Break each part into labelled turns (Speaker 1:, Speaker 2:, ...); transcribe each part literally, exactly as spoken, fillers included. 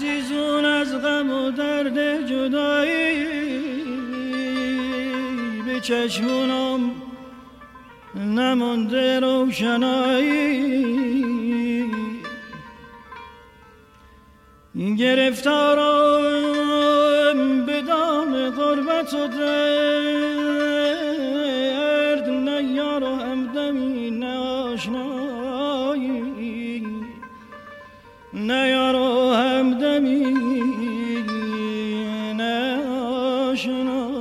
Speaker 1: عزیزون از غم و درد جدایی به چشمونم نمونده روشنایی، گرفتارم به دام غربت و درد، نه یار و همدمی نه آشنایی، نه یار و همدمی نه آشنایی.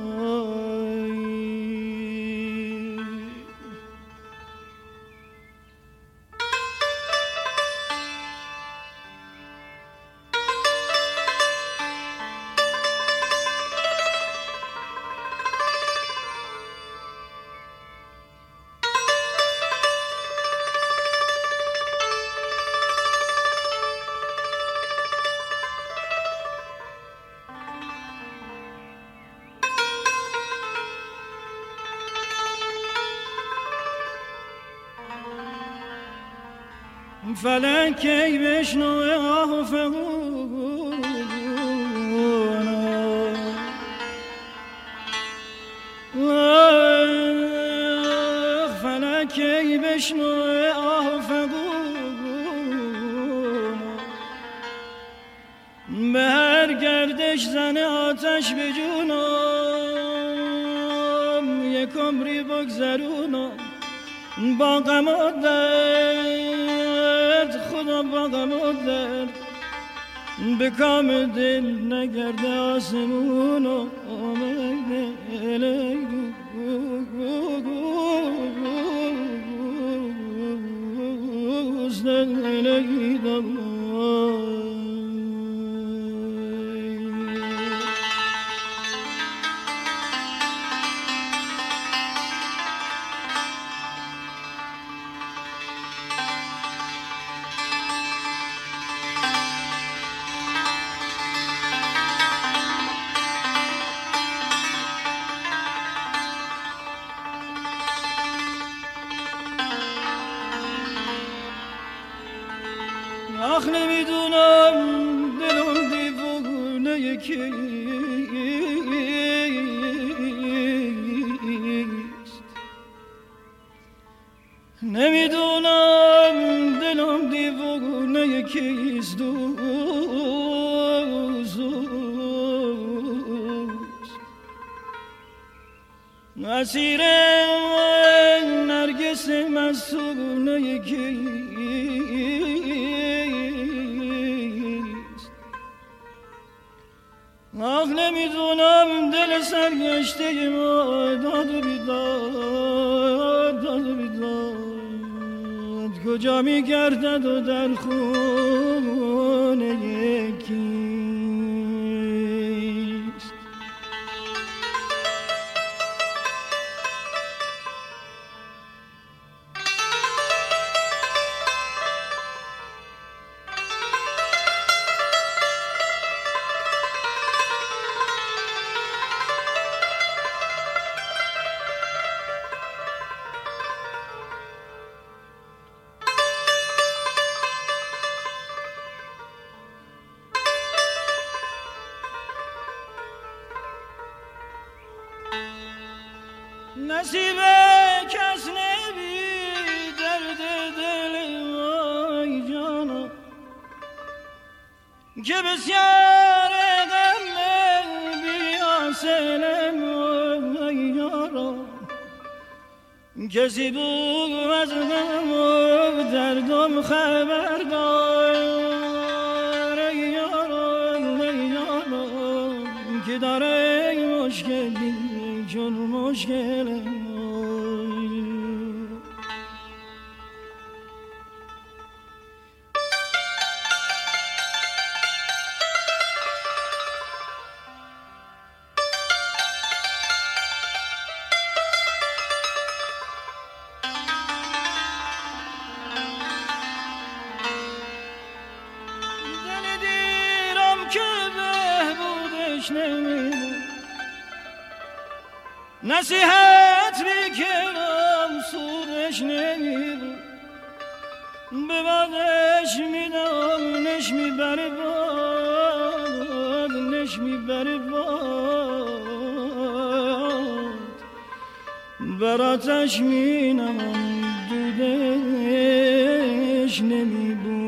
Speaker 1: فلک ای بشنو آه فغون، فلک ای بشنو آه فغون، به هر گردش زن آتش به جونم، یک عمری بگذرونم با غم و درد، خدا با غم و درد به کام دل نگرده آسمون و آمده الیگو آخ نمیدونم دلم دیوونه کیست، نمیدونم دلم دیوونه کیست، دوست اسیر نرگس مستونه کیست، آخ نمیدونم دل سرگشته ما داد و بیداد، داد و بیداد کجا میگردد و در خونه یکی. نصیب کس نبی درد دل وای جانا، که بسیار غم بی حاصلم وای یارا، کسی بود از غم و دردم خبردار ای یارا، ای یارا که داره مشکلی چون مشکل دل دیرم که بهبودش نمیدون، نصیحت میکنم سودش نمیبود، به بعدش میدم نش میبره با میبره باد بر آتش مینم دودش نمیبویده.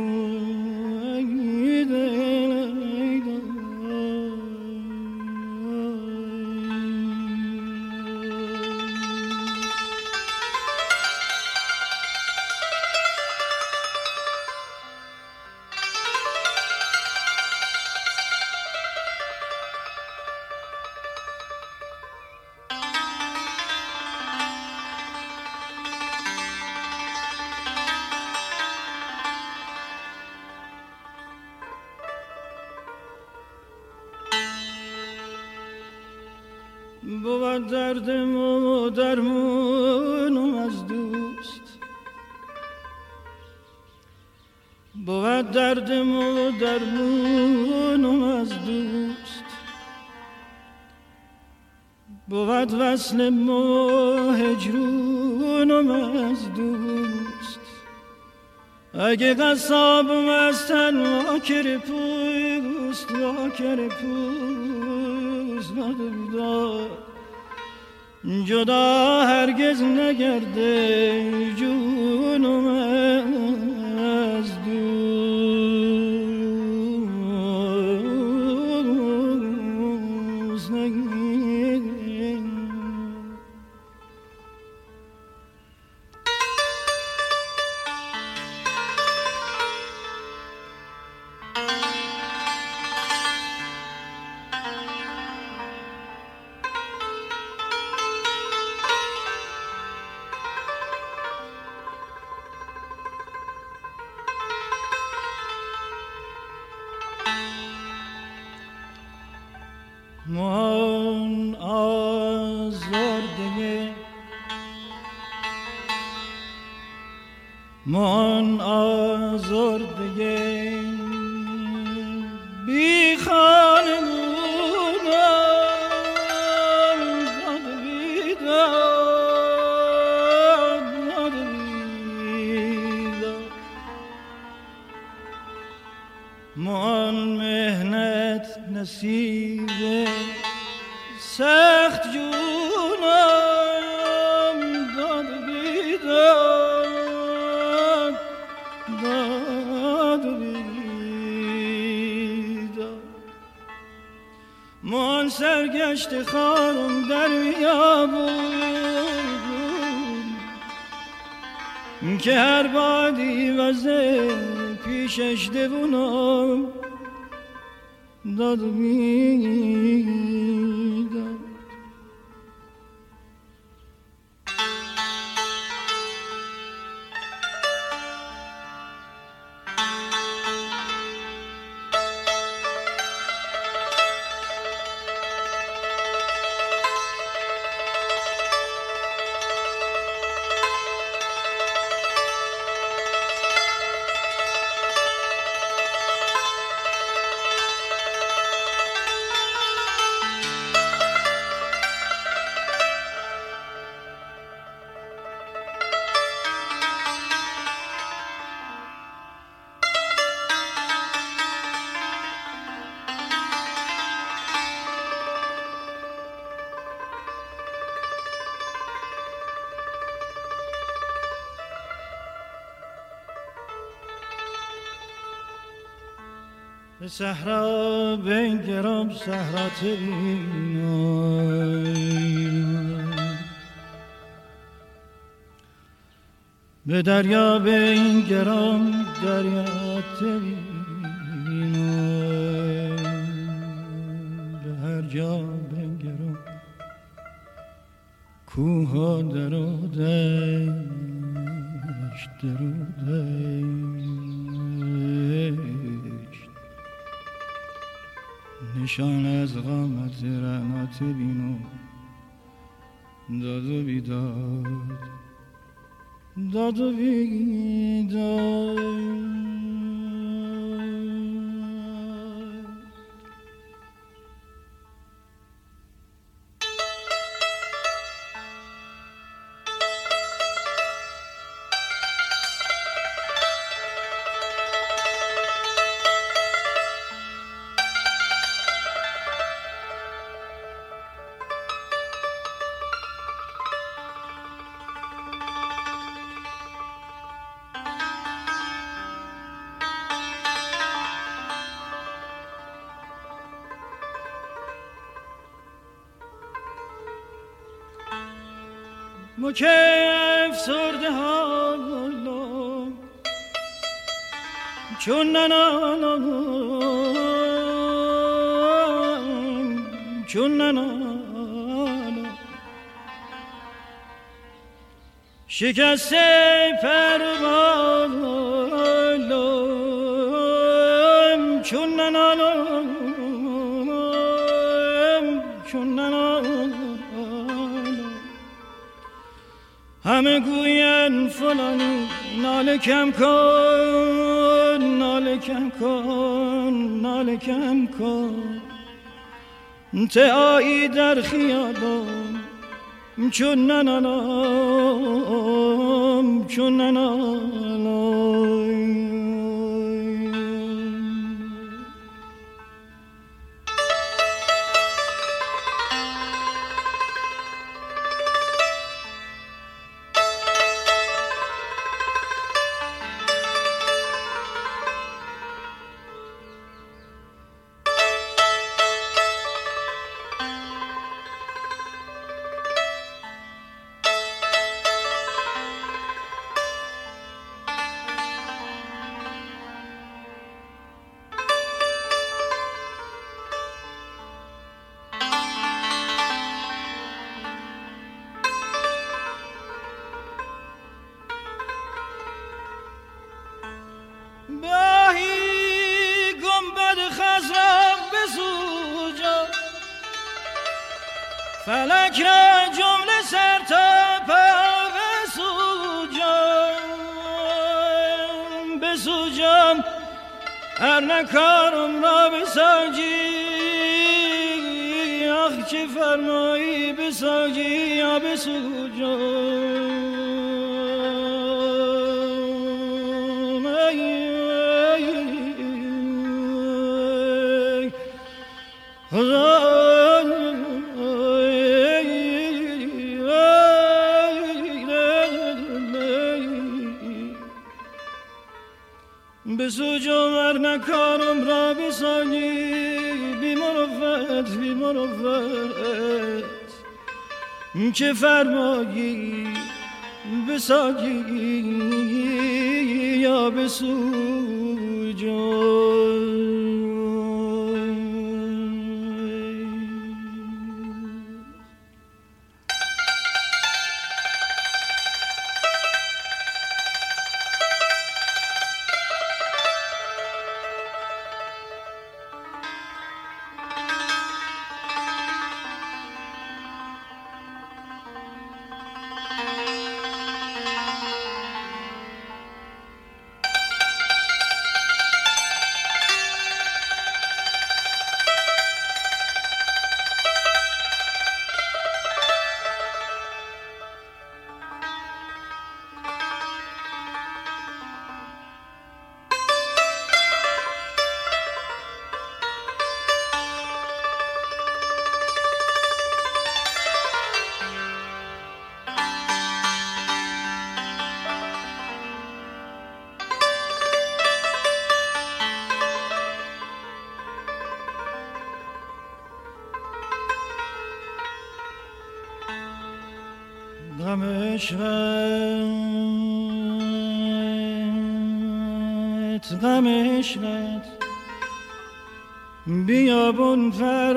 Speaker 1: بود دردم و درمونم از دوست، بود دردم و درمونم از دوست، بود وصلم و هجرونم از دوست. اگه قصابم از تن واکر پوست واکر پوست ندیدار جدا هرگز نگرده جونم از دوست نگرده. من آزرده من آزرده بی خانه بودم داد بیداد داد بیداد. من مهنت نصیبه سخت جونم داد بیداد داد بیداد. من سرگشت خارم در بیابون که هر بادی وزه پیشش دوونم داد بیداد. به صحرا بنگرم صحرا تبینم، به دریا بنگرم دریا تبینم، به هر جا بنگرم کوه ها در و دشت در و دشت نشان از قامت رعنات بینو داد و بیداد داد و بیداد. مکیف سرده حالا چون ننالم چون ننالم شکسته پروالم چون ننالم چون ننالم همه گوین فلانی ناله کم کن ناله کم کن ناله کم کن تعایی در خیابان چون ننالم چون ننالم فلک را جمله سر تا پا بسوجم بسوجم هر نکارم را بساجی آخ چه فرمایی بساجی یا بسوجم خدا بسوجم هر نکارم را بساجی بی مروت بی مروت چه فرمایی بساجی یا بسوجم غم عشقت غم عشقت بیابون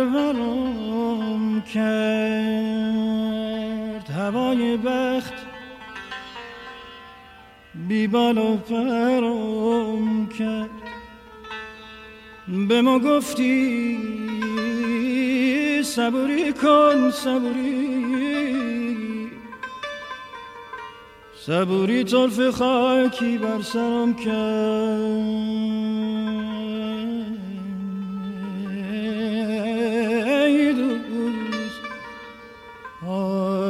Speaker 1: پرورم کرد هوای بخت بی بال و پرم کرد به ما گفتی صبوری کن صبوری صبوری طرف خاکی بر سرم کرد ای دوست